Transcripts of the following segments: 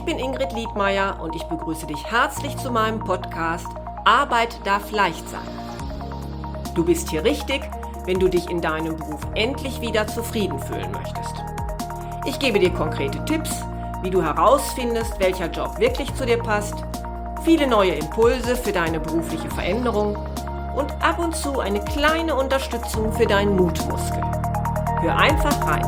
Ich bin Ingrid Liedmeier und ich begrüße dich herzlich zu meinem Podcast Arbeit darf leicht sein. Du bist hier richtig, wenn du dich in deinem Beruf endlich wieder zufrieden fühlen möchtest. Ich gebe dir konkrete Tipps, wie du herausfindest, welcher Job wirklich zu dir passt, viele neue Impulse für deine berufliche Veränderung und ab und zu eine kleine Unterstützung für deinen Mutmuskel. Hör einfach rein.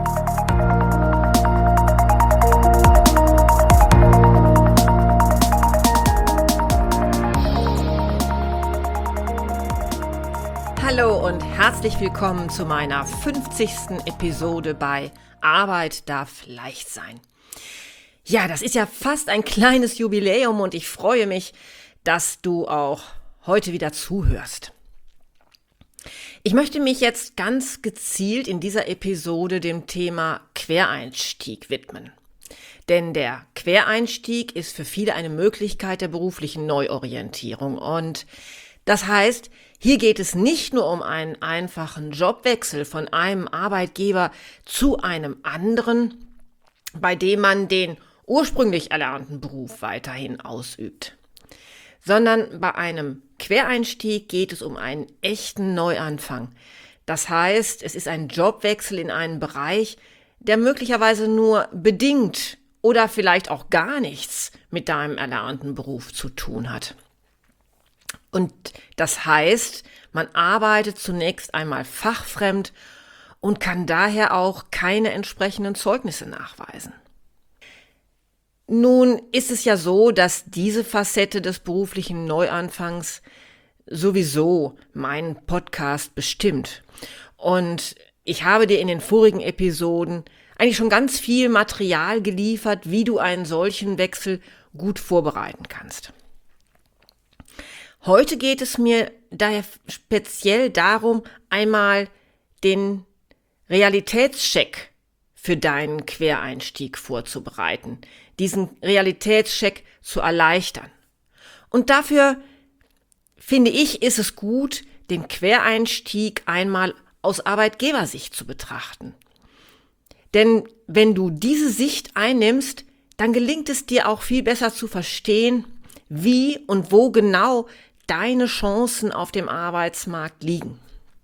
Hallo und herzlich willkommen zu meiner 50. Episode bei Arbeit darf leicht sein. Ja, das ist ja fast ein kleines Jubiläum und ich freue mich, dass du auch heute wieder zuhörst. Ich möchte mich jetzt ganz gezielt in dieser Episode dem Thema Quereinstieg widmen. Denn der Quereinstieg ist für viele eine Möglichkeit der beruflichen Neuorientierung. Und das heißt, hier geht es nicht nur um einen einfachen Jobwechsel von einem Arbeitgeber zu einem anderen, bei dem man den ursprünglich erlernten Beruf weiterhin ausübt, sondern bei einem Quereinstieg geht es um einen echten Neuanfang. Das heißt, es ist ein Jobwechsel in einen Bereich, der möglicherweise nur bedingt oder vielleicht auch gar nichts mit deinem erlernten Beruf zu tun hat. Und das heißt, man arbeitet zunächst einmal fachfremd und kann daher auch keine entsprechenden Zeugnisse nachweisen. Nun ist es ja so, dass diese Facette des beruflichen Neuanfangs sowieso meinen Podcast bestimmt. Und ich habe dir in den vorigen Episoden eigentlich schon ganz viel Material geliefert, wie du einen solchen Wechsel gut vorbereiten kannst. Heute geht es mir daher speziell darum, einmal den Realitätscheck für deinen Quereinstieg vorzubereiten, diesen Realitätscheck zu erleichtern. Und dafür, finde ich, ist es gut, den Quereinstieg einmal aus Arbeitgebersicht zu betrachten. Denn wenn du diese Sicht einnimmst, dann gelingt es dir auch viel besser zu verstehen, wie und wo genau deine Chancen auf dem Arbeitsmarkt liegen.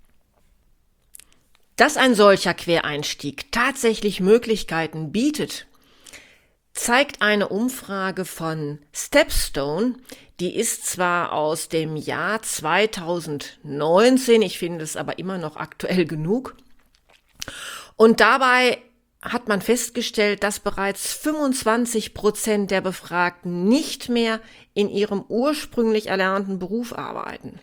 Dass ein solcher Quereinstieg tatsächlich Möglichkeiten bietet, zeigt eine Umfrage von Stepstone, die ist zwar aus dem Jahr 2019, ich finde es aber immer noch aktuell genug. Und dabei hat man festgestellt, dass bereits 25% der Befragten nicht mehr in ihrem ursprünglich erlernten Beruf arbeiten.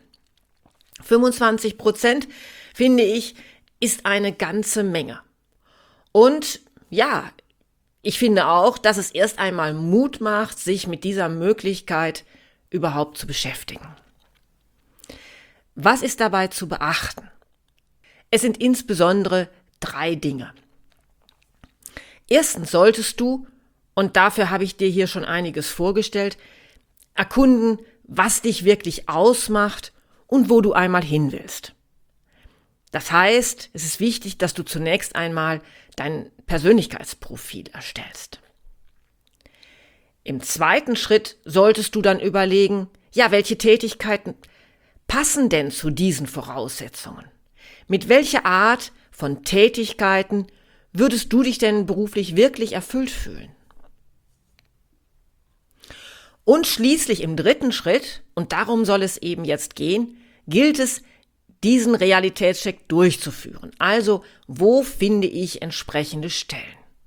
25%, finde ich, ist eine ganze Menge. Und ja, ich finde auch, dass es erst einmal Mut macht, sich mit dieser Möglichkeit überhaupt zu beschäftigen. Was ist dabei zu beachten? Es sind insbesondere 3 Dinge. Erstens solltest du, und dafür habe ich dir hier schon einiges vorgestellt, erkunden, was dich wirklich ausmacht und wo du einmal hin willst. Das heißt, es ist wichtig, dass du zunächst einmal dein Persönlichkeitsprofil erstellst. Im zweiten Schritt solltest du dann überlegen, ja, welche Tätigkeiten passen denn zu diesen Voraussetzungen? Mit welcher Art von Tätigkeiten würdest du dich denn beruflich wirklich erfüllt fühlen? Und schließlich im dritten Schritt, und darum soll es eben jetzt gehen, gilt es, diesen Realitätscheck durchzuführen. Also, wo finde ich entsprechende Stellen?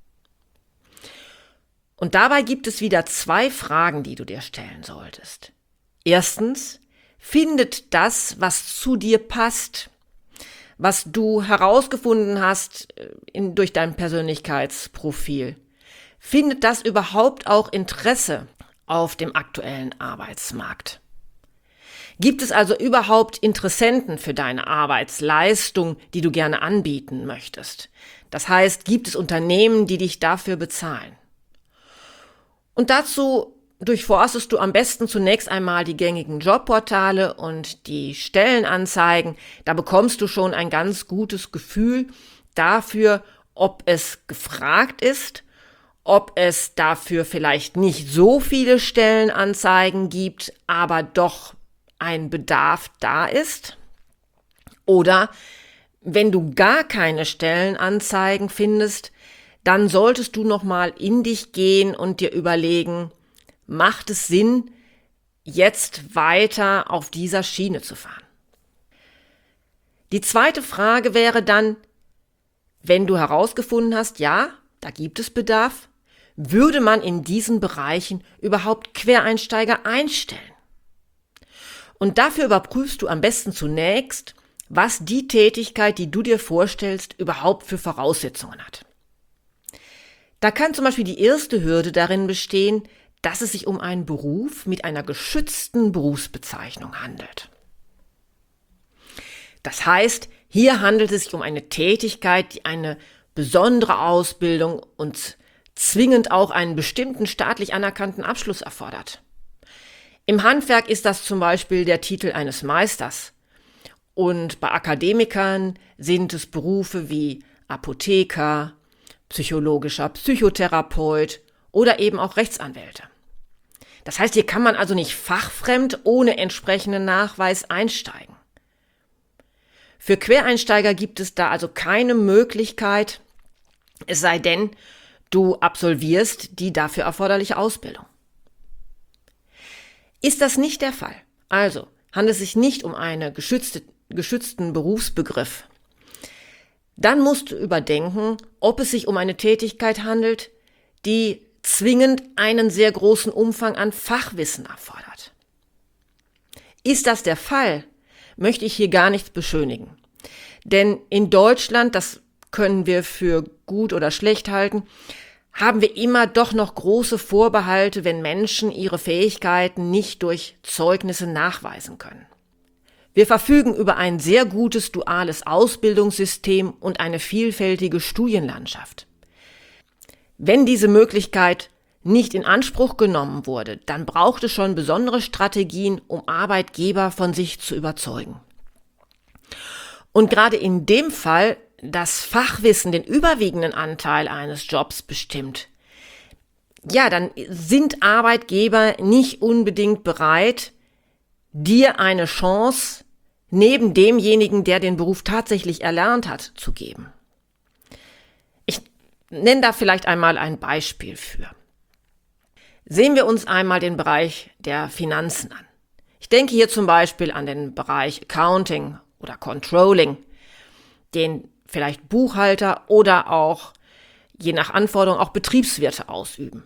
Und dabei gibt es wieder 2 Fragen, die du dir stellen solltest. Erstens, findet das, was zu dir passt, was du herausgefunden hast durch dein Persönlichkeitsprofil, findet das überhaupt auch Interesse auf dem aktuellen Arbeitsmarkt? Gibt es also überhaupt Interessenten für deine Arbeitsleistung, die du gerne anbieten möchtest? Das heißt, gibt es Unternehmen, die dich dafür bezahlen? Und dazu durchforstest du am besten zunächst einmal die gängigen Jobportale und die Stellenanzeigen. Da bekommst du schon ein ganz gutes Gefühl dafür, ob es gefragt ist, ob es dafür vielleicht nicht so viele Stellenanzeigen gibt, aber doch ein Bedarf da ist. Oder wenn du gar keine Stellenanzeigen findest, dann solltest du nochmal in dich gehen und dir überlegen, macht es Sinn, jetzt weiter auf dieser Schiene zu fahren? Die zweite Frage wäre dann, wenn du herausgefunden hast, ja, da gibt es Bedarf, würde man in diesen Bereichen überhaupt Quereinsteiger einstellen? Und dafür überprüfst du am besten zunächst, was die Tätigkeit, die du dir vorstellst, überhaupt für Voraussetzungen hat. Da kann zum Beispiel die erste Hürde darin bestehen, dass es sich um einen Beruf mit einer geschützten Berufsbezeichnung handelt. Das heißt, hier handelt es sich um eine Tätigkeit, die eine besondere Ausbildung und zwingend auch einen bestimmten staatlich anerkannten Abschluss erfordert. Im Handwerk ist das zum Beispiel der Titel eines Meisters. Und bei Akademikern sind es Berufe wie Apotheker, psychologischer Psychotherapeut oder eben auch Rechtsanwälte. Das heißt, hier kann man also nicht fachfremd ohne entsprechenden Nachweis einsteigen. Für Quereinsteiger gibt es da also keine Möglichkeit, es sei denn, du absolvierst die dafür erforderliche Ausbildung. Ist das nicht der Fall, also handelt es sich nicht um einen geschützten Berufsbegriff, dann musst du überdenken, ob es sich um eine Tätigkeit handelt, die zwingend einen sehr großen Umfang an Fachwissen erfordert. Ist das der Fall, möchte ich hier gar nichts beschönigen. Denn in Deutschland, das können wir für gut oder schlecht halten, haben wir immer doch noch große Vorbehalte, wenn Menschen ihre Fähigkeiten nicht durch Zeugnisse nachweisen können. Wir verfügen über ein sehr gutes duales Ausbildungssystem und eine vielfältige Studienlandschaft. Wenn diese Möglichkeit nicht in Anspruch genommen wurde, dann braucht es schon besondere Strategien, um Arbeitgeber von sich zu überzeugen. Und gerade in dem Fall, dass Fachwissen den überwiegenden Anteil eines Jobs bestimmt, ja, dann sind Arbeitgeber nicht unbedingt bereit, dir eine Chance neben demjenigen, der den Beruf tatsächlich erlernt hat, zu geben. Ich nenne da vielleicht einmal ein Beispiel für. Sehen wir uns einmal den Bereich der Finanzen an. Ich denke hier zum Beispiel an den Bereich Accounting oder Controlling, den vielleicht Buchhalter oder auch, je nach Anforderung, auch Betriebswirte ausüben.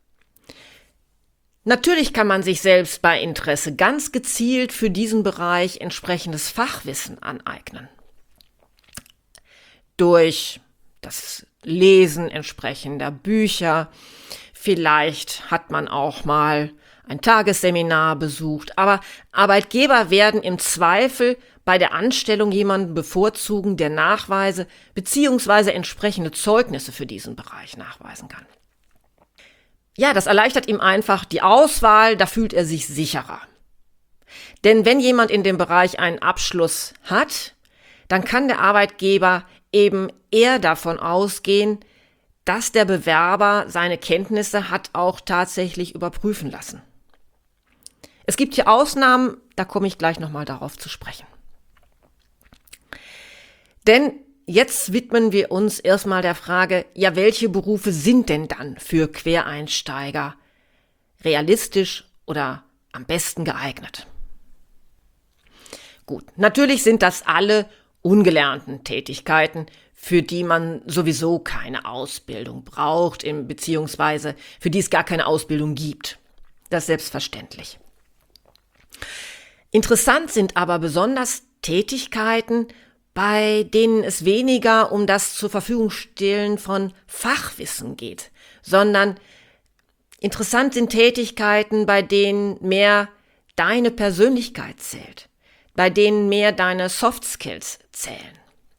Natürlich kann man sich selbst bei Interesse ganz gezielt für diesen Bereich entsprechendes Fachwissen aneignen. Durch das Lesen entsprechender Bücher, vielleicht hat man auch mal ein Tagesseminar besucht, aber Arbeitgeber werden im Zweifel bei der Anstellung jemanden bevorzugen, der Nachweise bzw. entsprechende Zeugnisse für diesen Bereich nachweisen kann. Ja, das erleichtert ihm einfach die Auswahl, da fühlt er sich sicherer. Denn wenn jemand in dem Bereich einen Abschluss hat, dann kann der Arbeitgeber eben eher davon ausgehen, dass der Bewerber seine Kenntnisse hat auch tatsächlich überprüfen lassen. Es gibt hier Ausnahmen, da komme ich gleich nochmal darauf zu sprechen. Denn jetzt widmen wir uns erstmal der Frage, ja, welche Berufe sind denn dann für Quereinsteiger realistisch oder am besten geeignet? Gut, natürlich sind das alle ungelernten Tätigkeiten, für die man sowieso keine Ausbildung braucht, beziehungsweise für die es gar keine Ausbildung gibt. Das ist selbstverständlich. Interessant sind aber besonders Tätigkeiten, bei denen es weniger um das zur Verfügung stellen von Fachwissen geht, sondern interessant sind Tätigkeiten, bei denen mehr deine Persönlichkeit zählt, bei denen mehr deine Soft Skills zählen.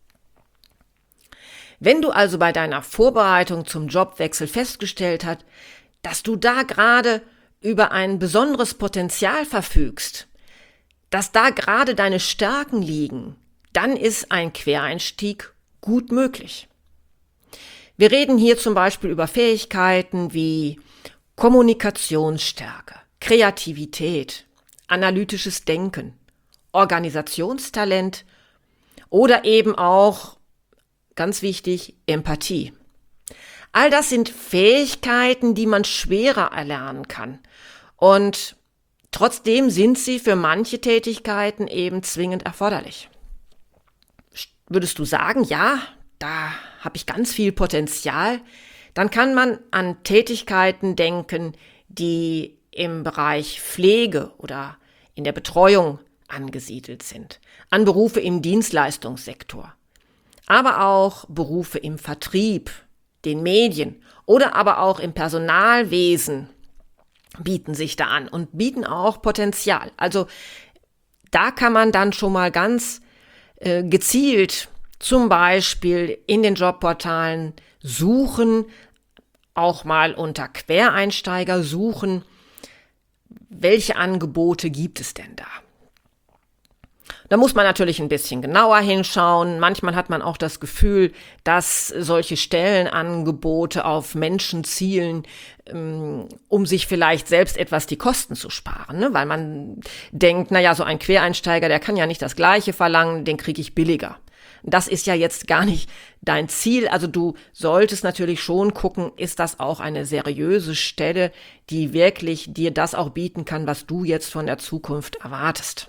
Wenn du also bei deiner Vorbereitung zum Jobwechsel festgestellt hast, dass du da gerade über ein besonderes Potenzial verfügst, dass da gerade deine Stärken liegen, dann ist ein Quereinstieg gut möglich. Wir reden hier zum Beispiel über Fähigkeiten wie Kommunikationsstärke, Kreativität, analytisches Denken, Organisationstalent oder eben auch, ganz wichtig, Empathie. All das sind Fähigkeiten, die man schwerer erlernen kann. Und trotzdem sind sie für manche Tätigkeiten eben zwingend erforderlich. Würdest du sagen, ja, da habe ich ganz viel Potenzial, dann kann man an Tätigkeiten denken, die im Bereich Pflege oder in der Betreuung angesiedelt sind, an Berufe im Dienstleistungssektor, aber auch Berufe im Vertrieb, den Medien oder aber auch im Personalwesen bieten sich da an und bieten auch Potenzial. Also da kann man dann schon mal ganz gezielt zum Beispiel in den Jobportalen suchen, auch mal unter Quereinsteiger suchen, welche Angebote gibt es denn da? Da muss man natürlich ein bisschen genauer hinschauen. Manchmal hat man auch das Gefühl, dass solche Stellenangebote auf Menschen zielen, um sich vielleicht selbst etwas die Kosten zu sparen, ne? Weil man denkt, naja, so ein Quereinsteiger, der kann ja nicht das Gleiche verlangen, den kriege ich billiger. Das ist ja jetzt gar nicht dein Ziel. Also du solltest natürlich schon gucken, ist das auch eine seriöse Stelle, die wirklich dir das auch bieten kann, was du jetzt von der Zukunft erwartest.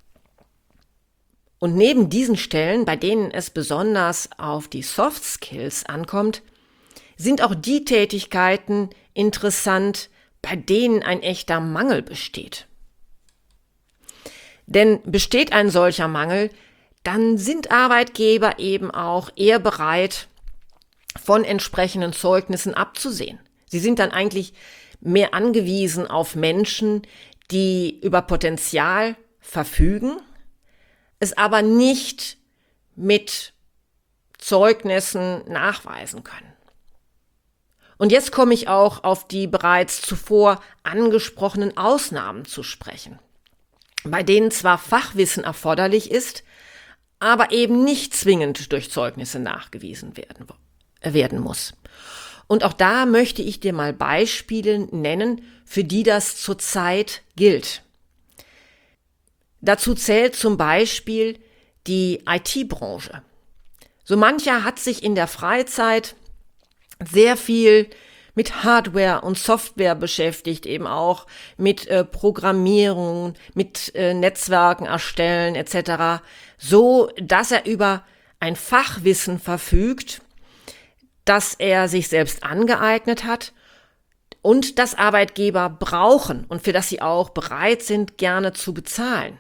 Und neben diesen Stellen, bei denen es besonders auf die Soft Skills ankommt, sind auch die Tätigkeiten interessant, bei denen ein echter Mangel besteht. Denn besteht ein solcher Mangel, dann sind Arbeitgeber eben auch eher bereit, von entsprechenden Zeugnissen abzusehen. Sie sind dann eigentlich mehr angewiesen auf Menschen, die über Potenzial verfügen, es aber nicht mit Zeugnissen nachweisen können. Und jetzt komme ich auch auf die bereits zuvor angesprochenen Ausnahmen zu sprechen, bei denen zwar Fachwissen erforderlich ist, aber eben nicht zwingend durch Zeugnisse nachgewiesen werden muss. Und auch da möchte ich dir mal Beispiele nennen, für die das zurzeit gilt. Dazu zählt zum Beispiel die IT-Branche. So mancher hat sich in der Freizeit sehr viel mit Hardware und Software beschäftigt, eben auch mit Programmierung, mit Netzwerken erstellen etc., so dass er über ein Fachwissen verfügt, das er sich selbst angeeignet hat und das Arbeitgeber brauchen und für das sie auch bereit sind, gerne zu bezahlen.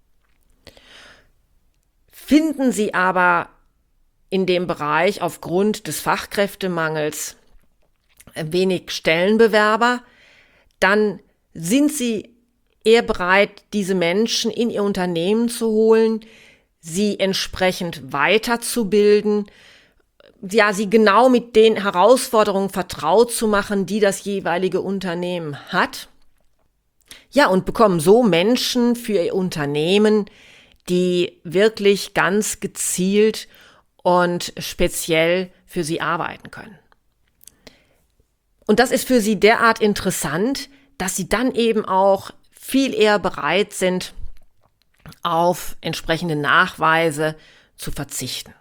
Finden sie aber in dem Bereich aufgrund des Fachkräftemangels wenig Stellenbewerber, dann sind sie eher bereit, diese Menschen in ihr Unternehmen zu holen, sie entsprechend weiterzubilden, ja, sie genau mit den Herausforderungen vertraut zu machen, die das jeweilige Unternehmen hat. Ja, und bekommen so Menschen für ihr Unternehmen, die wirklich ganz gezielt und speziell für sie arbeiten können. Und das ist für sie derart interessant, dass sie dann eben auch viel eher bereit sind, auf entsprechende Nachweise zu verzichten.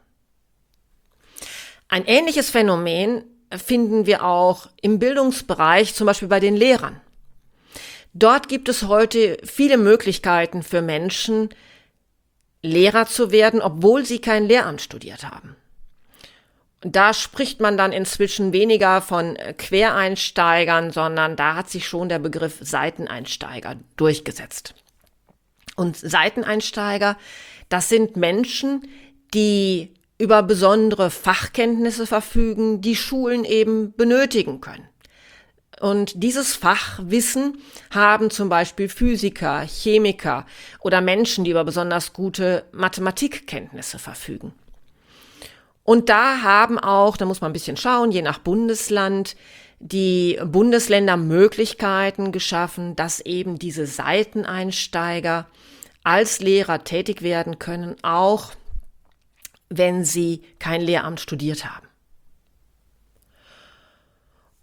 Ein ähnliches Phänomen finden wir auch im Bildungsbereich, zum Beispiel bei den Lehrern. Dort gibt es heute viele Möglichkeiten für Menschen, Lehrer zu werden, obwohl sie kein Lehramt studiert haben. Da spricht man dann inzwischen weniger von Quereinsteigern, sondern da hat sich schon der Begriff Seiteneinsteiger durchgesetzt. Und Seiteneinsteiger, das sind Menschen, die über besondere Fachkenntnisse verfügen, die Schulen eben benötigen können. Und dieses Fachwissen haben zum Beispiel Physiker, Chemiker oder Menschen, die über besonders gute Mathematikkenntnisse verfügen. Und da haben auch, da muss man ein bisschen schauen, je nach Bundesland, die Bundesländer Möglichkeiten geschaffen, dass eben diese Seiteneinsteiger als Lehrer tätig werden können, auch wenn sie kein Lehramt studiert haben.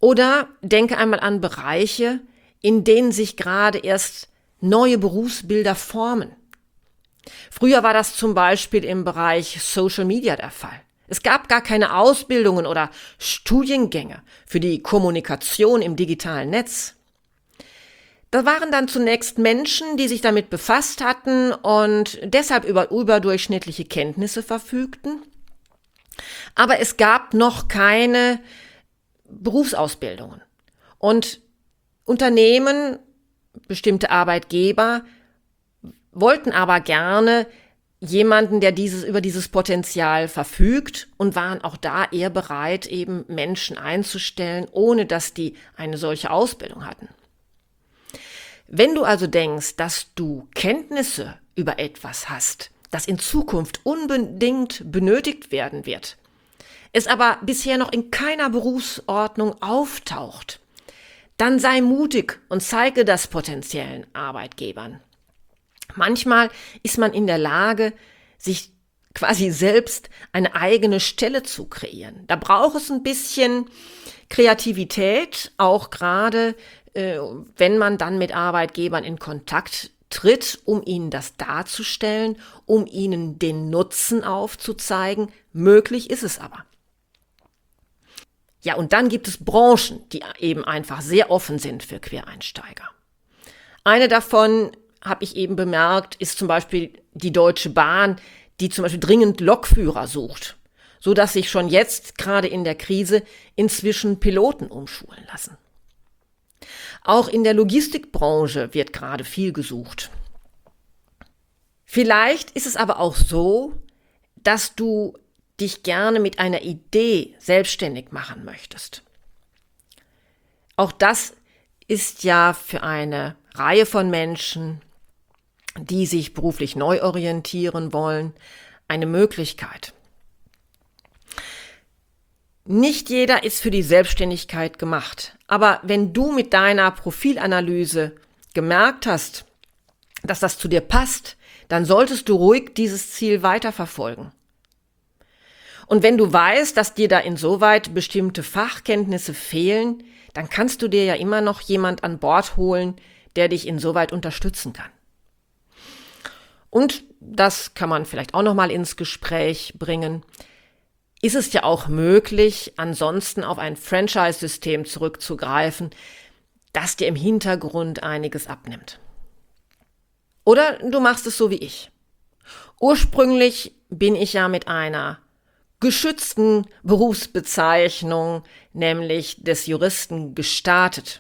Oder denke einmal an Bereiche, in denen sich gerade erst neue Berufsbilder formen. Früher war das zum Beispiel im Bereich Social Media der Fall. Es gab gar keine Ausbildungen oder Studiengänge für die Kommunikation im digitalen Netz. Da waren dann zunächst Menschen, die sich damit befasst hatten und deshalb über überdurchschnittliche Kenntnisse verfügten. Aber es gab noch keine Berufsausbildungen. Und Unternehmen, bestimmte Arbeitgeber, wollten aber gerne jemanden, der über dieses Potenzial verfügt und waren auch da eher bereit, eben Menschen einzustellen, ohne dass die eine solche Ausbildung hatten. Wenn du also denkst, dass du Kenntnisse über etwas hast, das in Zukunft unbedingt benötigt werden wird, es aber bisher noch in keiner Berufsordnung auftaucht, dann sei mutig und zeige das potenziellen Arbeitgebern. Manchmal ist man in der Lage, sich quasi selbst eine eigene Stelle zu kreieren. Da braucht es ein bisschen Kreativität, auch gerade wenn man dann mit Arbeitgebern in Kontakt tritt, um ihnen das darzustellen, um ihnen den Nutzen aufzuzeigen. Möglich ist es aber. Ja, und dann gibt es Branchen, die eben einfach sehr offen sind für Quereinsteiger. Eine davon, habe ich eben bemerkt, ist zum Beispiel die Deutsche Bahn, die zum Beispiel dringend Lokführer sucht, so dass sich schon jetzt, gerade in der Krise, inzwischen Piloten umschulen lassen. Auch in der Logistikbranche wird gerade viel gesucht. Vielleicht ist es aber auch so, dass du dich gerne mit einer Idee selbstständig machen möchtest. Auch das ist ja für eine Reihe von Menschen, die sich beruflich neu orientieren wollen, eine Möglichkeit. Nicht jeder ist für die Selbstständigkeit gemacht, aber wenn du mit deiner Profilanalyse gemerkt hast, dass das zu dir passt, dann solltest du ruhig dieses Ziel weiterverfolgen. Und wenn du weißt, dass dir da insoweit bestimmte Fachkenntnisse fehlen, dann kannst du dir ja immer noch jemand an Bord holen, der dich insoweit unterstützen kann. Und das kann man vielleicht auch noch mal ins Gespräch bringen. Ist es ja auch möglich, ansonsten auf ein Franchise-System zurückzugreifen, das dir im Hintergrund einiges abnimmt. Oder du machst es so wie ich. Ursprünglich bin ich ja mit einer geschützten Berufsbezeichnung, nämlich des Juristen, gestartet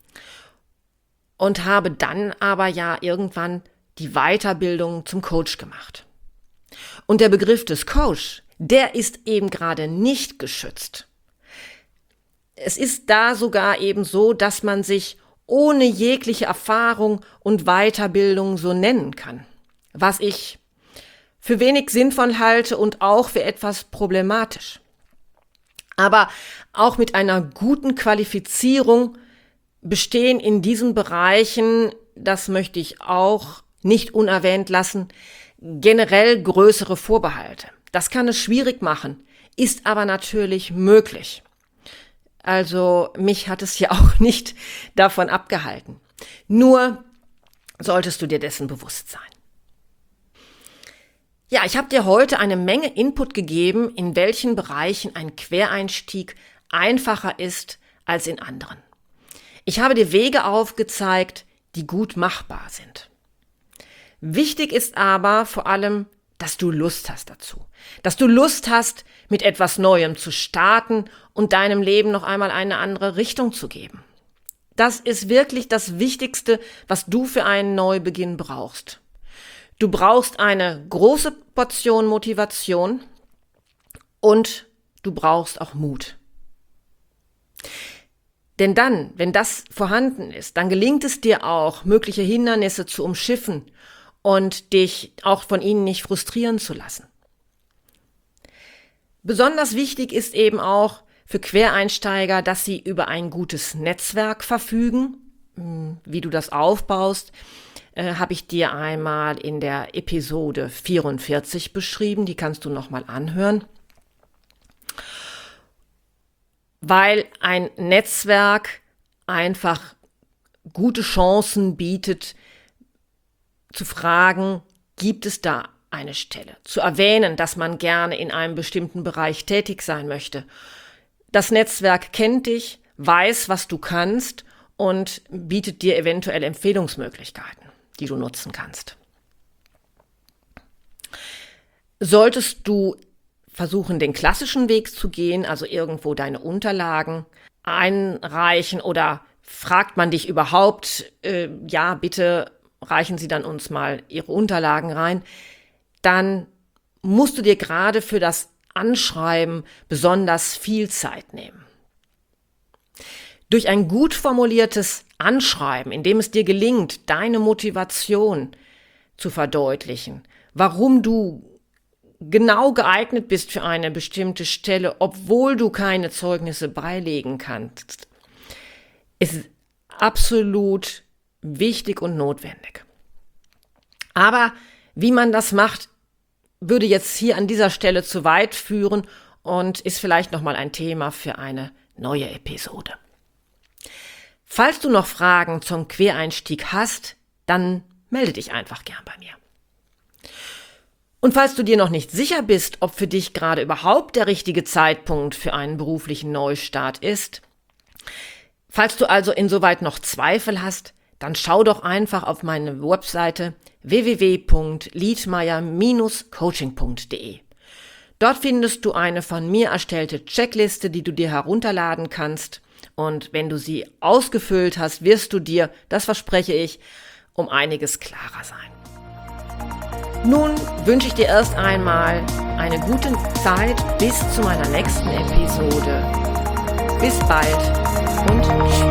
und habe dann aber ja irgendwann die Weiterbildung zum Coach gemacht. Und der Begriff des Coach, der ist eben gerade nicht geschützt. Es ist da sogar eben so, dass man sich ohne jegliche Erfahrung und Weiterbildung so nennen kann, was ich für wenig sinnvoll halte und auch für etwas problematisch. Aber auch mit einer guten Qualifizierung bestehen in diesen Bereichen, das möchte ich auch nicht unerwähnt lassen, generell größere Vorbehalte. Das kann es schwierig machen, ist aber natürlich möglich. Also mich hat es ja auch nicht davon abgehalten. Nur solltest du dir dessen bewusst sein. Ja, ich habe dir heute eine Menge Input gegeben, in welchen Bereichen ein Quereinstieg einfacher ist als in anderen. Ich habe dir Wege aufgezeigt, die gut machbar sind. Wichtig ist aber vor allem, dass du Lust hast dazu. Dass du Lust hast, mit etwas Neuem zu starten und deinem Leben noch einmal eine andere Richtung zu geben. Das ist wirklich das Wichtigste, was du für einen Neubeginn brauchst. Du brauchst eine große Portion Motivation und du brauchst auch Mut. Denn dann, wenn das vorhanden ist, dann gelingt es dir auch, mögliche Hindernisse zu umschiffen und dich auch von ihnen nicht frustrieren zu lassen. Besonders wichtig ist eben auch für Quereinsteiger, dass sie über ein gutes Netzwerk verfügen. Wie du das aufbaust, habe ich dir einmal in der Episode 44 beschrieben. Die kannst du nochmal anhören. weil ein Netzwerk einfach gute Chancen bietet, zu fragen, gibt es da eine Stelle? Zu erwähnen, dass man gerne in einem bestimmten Bereich tätig sein möchte. Das Netzwerk kennt dich, weiß, was du kannst und bietet dir eventuell Empfehlungsmöglichkeiten, die du nutzen kannst. Solltest du versuchen, den klassischen Weg zu gehen, also irgendwo deine Unterlagen einreichen oder fragt man dich überhaupt, ja, bitte reichen Sie dann uns mal Ihre Unterlagen rein, dann musst du dir gerade für das Anschreiben besonders viel Zeit nehmen. Durch ein gut formuliertes Anschreiben, in dem es dir gelingt, deine Motivation zu verdeutlichen, warum du genau geeignet bist für eine bestimmte Stelle, obwohl du keine Zeugnisse beilegen kannst, ist absolut wichtig und notwendig. Aber wie man das macht, würde jetzt hier an dieser Stelle zu weit führen und ist vielleicht nochmal ein Thema für eine neue Episode. Falls du noch Fragen zum Quereinstieg hast, dann melde dich einfach gern bei mir. Und falls du dir noch nicht sicher bist, ob für dich gerade überhaupt der richtige Zeitpunkt für einen beruflichen Neustart ist, falls du also insoweit noch Zweifel hast, dann schau doch einfach auf meine Webseite www.liedmeier-coaching.de. Dort findest du eine von mir erstellte Checkliste, die du dir herunterladen kannst. Und wenn du sie ausgefüllt hast, wirst du dir, das verspreche ich, um einiges klarer sein. Nun wünsche ich dir erst einmal eine gute Zeit bis zu meiner nächsten Episode. Bis bald und tschüss.